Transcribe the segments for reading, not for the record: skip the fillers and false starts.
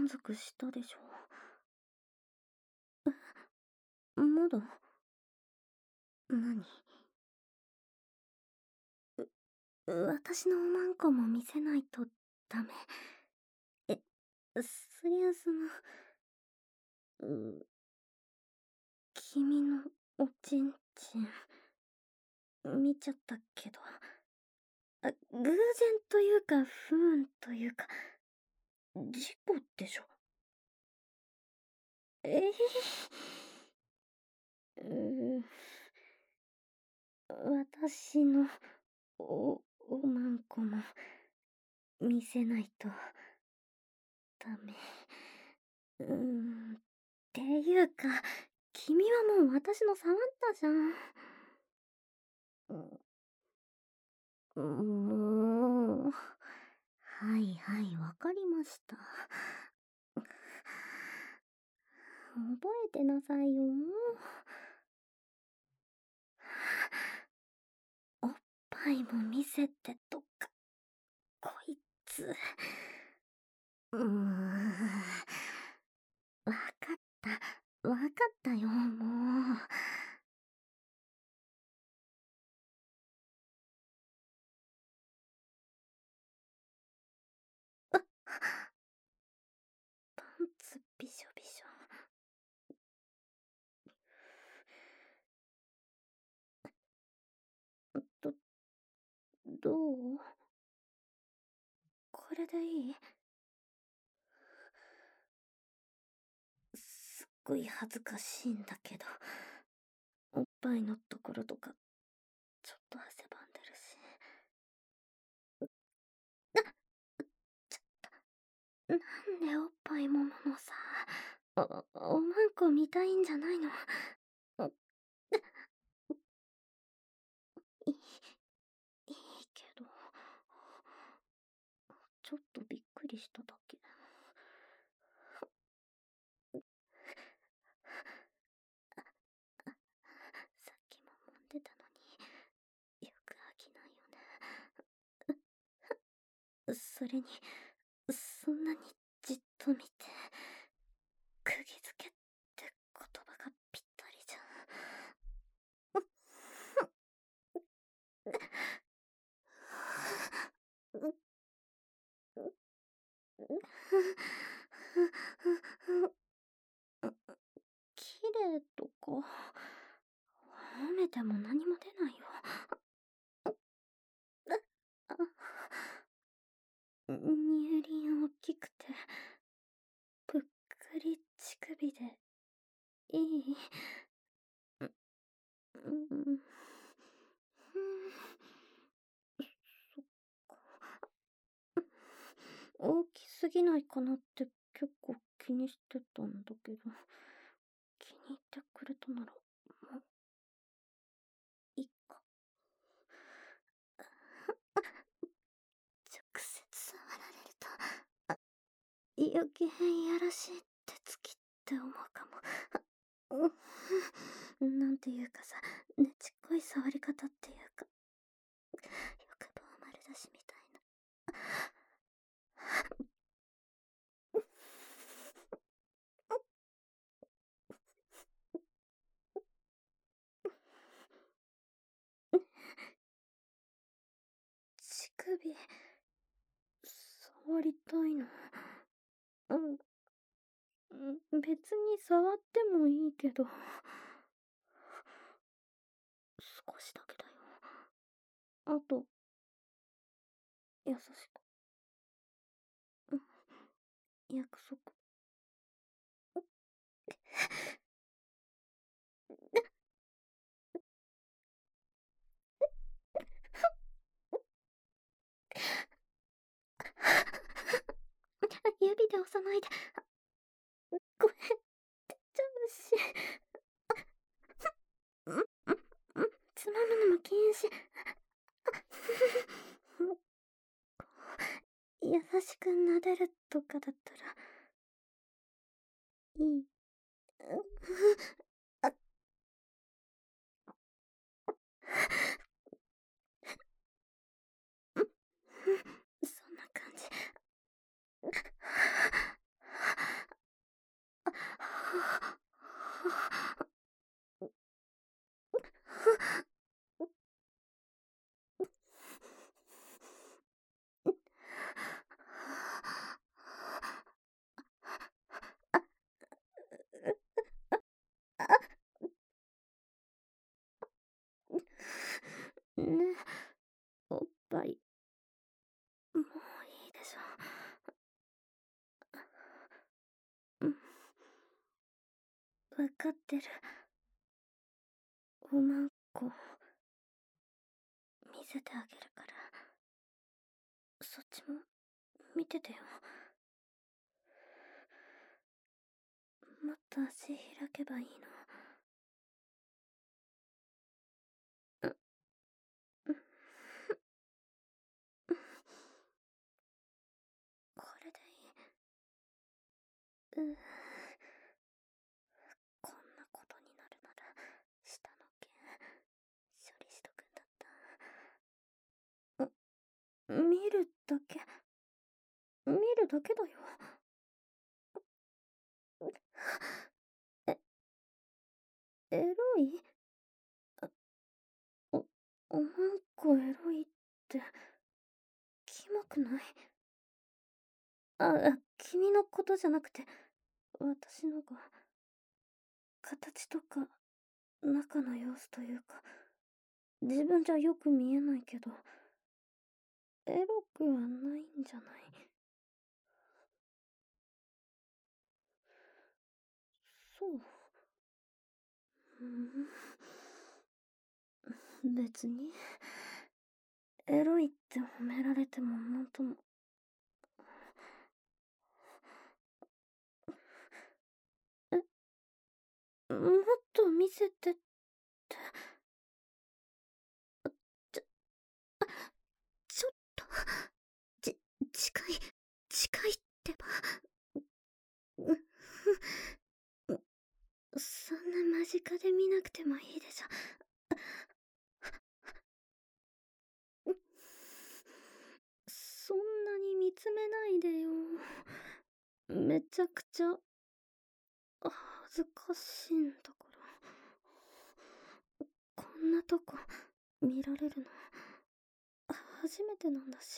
満足したでしょ。まだ？何？私のおまんこも見せないとダメ？え、そりゃ君のおちんちん、見ちゃったけど。偶然というか、不運というか、事故でしょ。私のおまんこも見せないとダメ。っていうか、君はもう私の触ったじゃん。もう。はいはい、わかりました。覚えてなさいよ。おっぱいも見せてとか、こいつ。わかった、わかったよ、もう。パンツびしょびしょ。ど、どう？これでいい？すっごい恥ずかしいんだけど、おっぱいのところとか、ちょっと汗ばんでるし。なんでおっぱいもものさ、おまんこ見たいんじゃないの？いいけど、ちょっとびっくりしただけ。さっきも揉んでたのに、よく飽きないよね。それに、そんなにじっと見て、釘付けって言葉がぴったりじゃん。綺麗とか褒めても何も出ないよ。乳輪大きくてぷっくり乳首でいい？そっか。大きすぎないかなって結構気にしてたんだけど、気に入ってくれたならもういいか。直接触られると余計いやらしいってつきって思うかも。なんていうかさ、ねちっこい触り方っていうか、欲望丸出しみたいな。乳首触りたいの？別に触ってもいいけど、少しだけだよ。あと、優しく。約束。指で押さないで。ごめん、出ちゃうし。つまむのも禁止。優しく撫でるとかだったらいい？そんな感じ。 わかってる。おまんこ、見せてあげるから。そっちも、見ててよ。もっと足開けばいいの。これでいい。こんなことになるなら、下の件、処理しとくんだった。見るだけ。見るだけだよ。え、エロい？お、おまんこエロいって、キモくない？君のことじゃなくて、私のが、形とか、中の様子というか、自分じゃよく見えないけど、エロくはないんじゃない？そう。別に、エロいって褒められてもなんとも。もっと見せてって。ちょ、ちょっと、ち、近い、近いってば。そんな間近で見なくてもいいでしょ。そんなに見つめないでよ。めちゃくちゃ恥ずかしいんだから。こんなとこ見られるの初めてなんだし。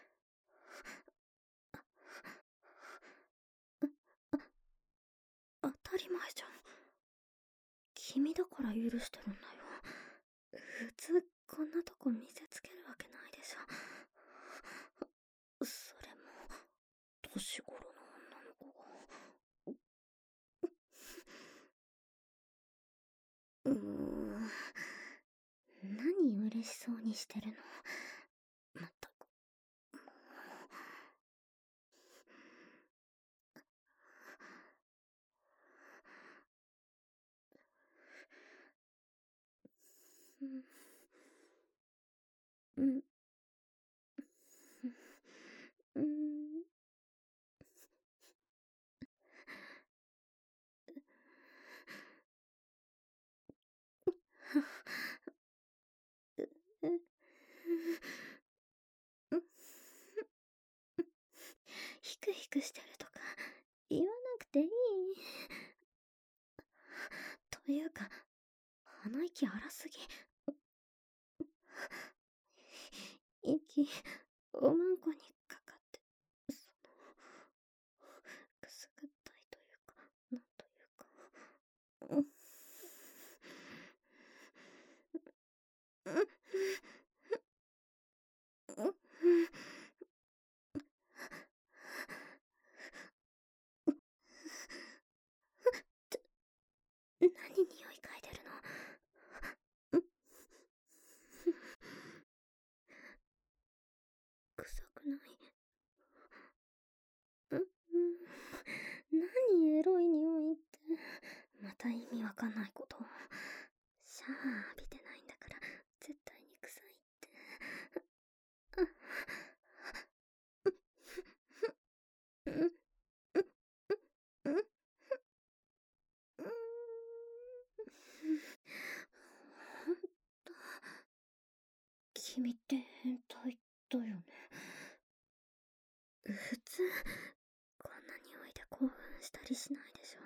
当たり前じゃん。君だから許してるんだよ。普通こんなとこ見せつけるわけないでしょ。それも年頃の女の子が。何嬉しそうにしてるの。まったく。うん。うん。ヒクヒクしてるとか言わなくていい。というか、鼻息荒すぎ。息、おまんこにかかって、くすぐったいというか、なんというか。何匂い嗅いでるの？臭くない？何エロい匂いって。また意味わかんないこと。シャワー浴びてないんだから絶対に臭いって。君って変態だよね。普通こんな匂いで興奮したりしないでし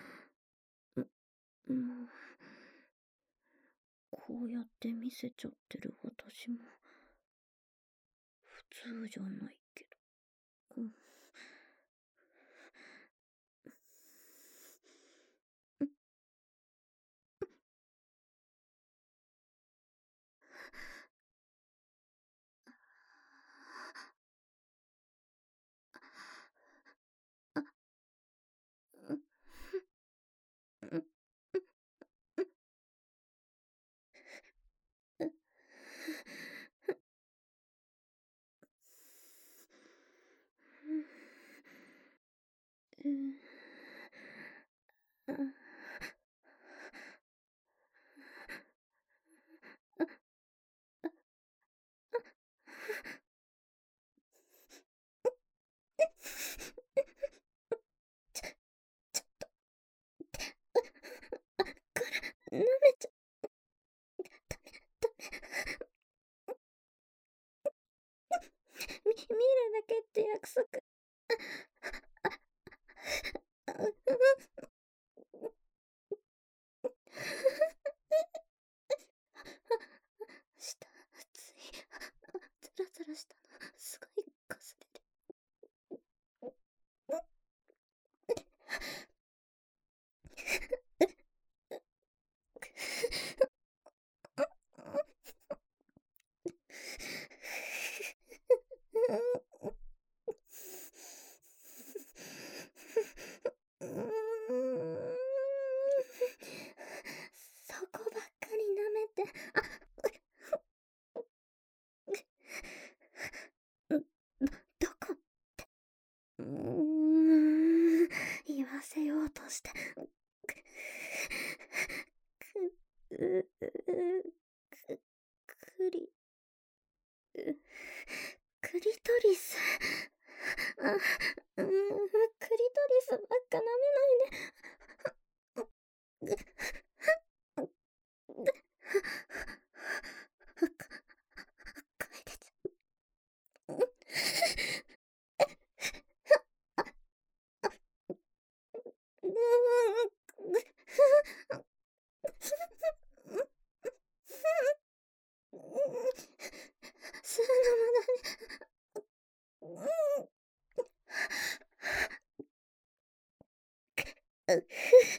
ょ。もうこうやって見せちゃってる私も普通じゃないけど。 舐めちゃ見るだけって約束。舌熱い。ザラザラしたのすごいかすれる。そこばっかり舐めて。どこって言わせようとして。クリトリス。クリトリスばっか舐めないで。声出ちゃう。吸うのもダメ。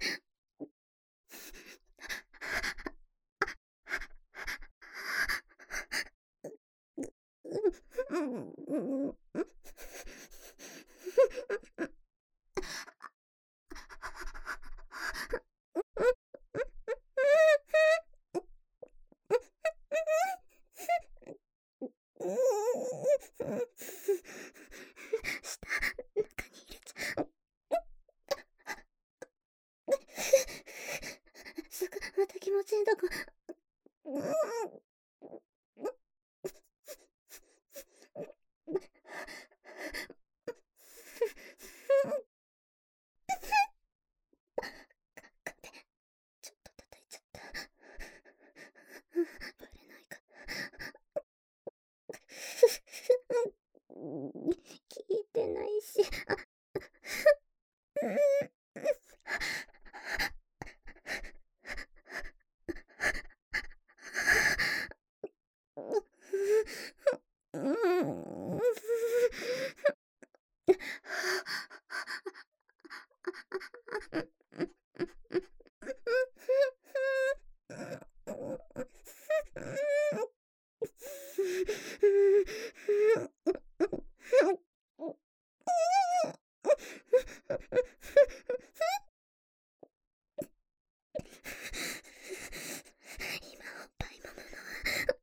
すぐまた気持ちいいとこ。ちょっと叩いちゃった。バレないか。聞いてないし。今おっぱい揉むのは